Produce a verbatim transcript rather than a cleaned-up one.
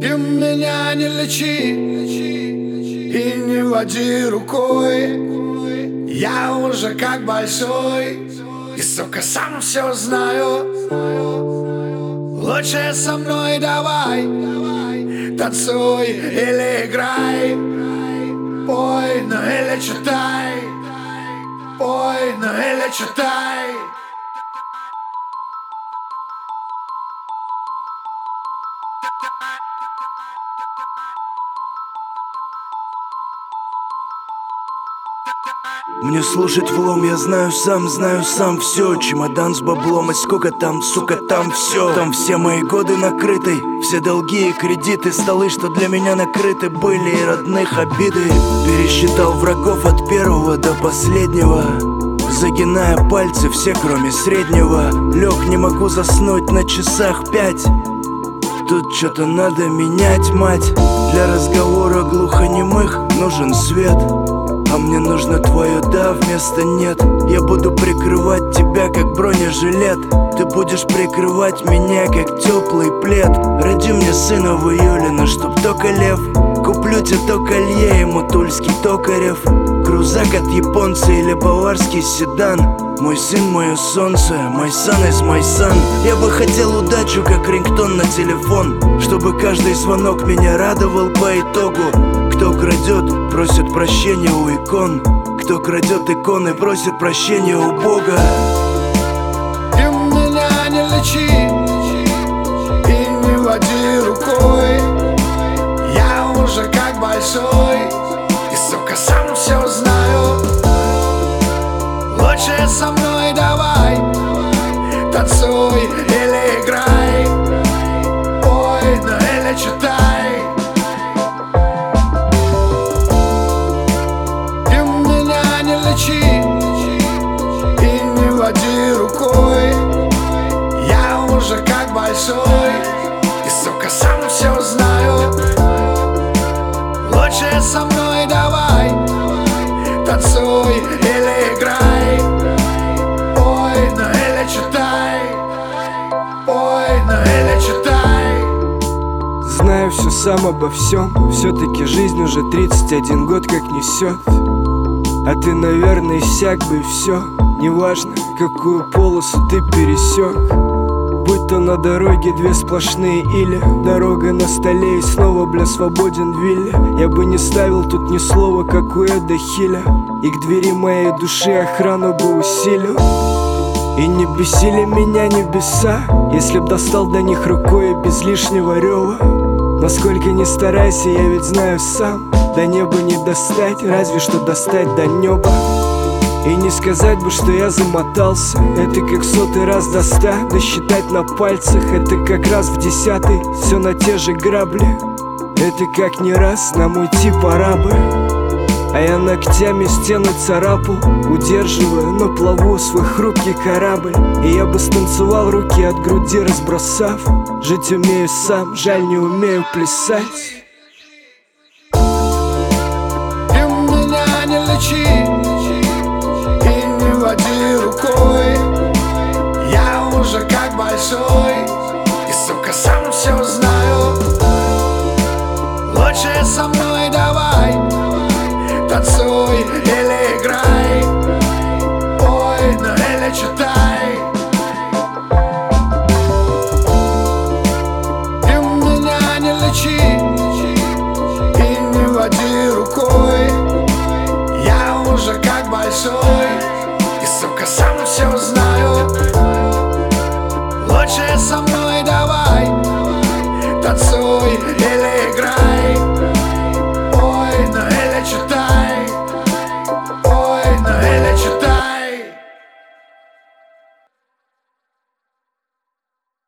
Ты меня не лечи и не води рукой. Я уже как большой и, сука, сам все знаю. Лучше со мной давай, танцуй или играй, пой, ну или читай, пой, ну или читай. Мне слушать влом, я знаю сам, знаю сам все. Чемодан с баблом, и сколько там, сука, там все. Там все мои годы накрыты, все долги и кредиты, столы, что для меня накрыты были, и родных обиды. Пересчитал врагов от первого до последнего, загиная пальцы все, кроме среднего. Лег, не могу заснуть, на часах пять. Тут что-то надо менять, мать. Для разговора глухонемых нужен свет, а мне нужно твое да вместо нет. Я буду прикрывать тебя, как бронежилет. Ты будешь прикрывать меня, как теплый плед. Роди мне сына в июле, но чтоб только лев. Куплю тебе то колье, ему тульский токарев. Крузак от японца или баварский седан. Мой сын, мое солнце, мой сан из мой сан. Я бы хотел удачу, как рингтон на телефон, чтобы каждый звонок меня радовал по итогу. Кто крадет, просит прощения у икон. Кто крадет иконы, просит прощения у Бога. Ты меня не лечи и не води рукой. Я уже как большой и, сука, сам все знаю. Лучше со мной давай, танцуй или играй, пой, ну или читай. Ты меня не лечи и не води рукой. Я уже как большой и, сука, сам все знаю. Лучше со мной давай, танцуй или играй, пой, ну или читай, пой, ну или читай. Знаю все сам обо всем, все-таки жизнь уже тридцать один год как несет. А ты, наверное, иссяк бы и все. Неважно, какую полосу ты пересек. Будь то на дороге две сплошные или дорога на столе и снова, бля, свободен в вилле. Я бы не ставил тут ни слова, как у Эда Хиля, и к двери моей души охрану бы усилил. И не бесили меня небеса, если б достал до них рукой без лишнего рева. Насколько не старайся, я ведь знаю сам, до неба не достать, разве что достать до неба. И не сказать бы, что я замотался. Это как сотый раз до ста, досчитать на пальцах. Это как раз в десятый, все на те же грабли. Это как не раз, нам уйти пора бы. А я ногтями стену царапал, удерживая на плаву свой хрупкий корабль. И я бы станцевал, руки от груди разбросав. Жить умею сам, жаль, не умею плясать. Ты меня не лечи и не води рукой. Я уже как большой и, сука, сам все знаю. Лучше со мной давай, танцуй или играй, пой, ну или читай. Ты меня не лечи и не води рукой. Я уже как большой и, сука, сам все знаю. Лучше со мной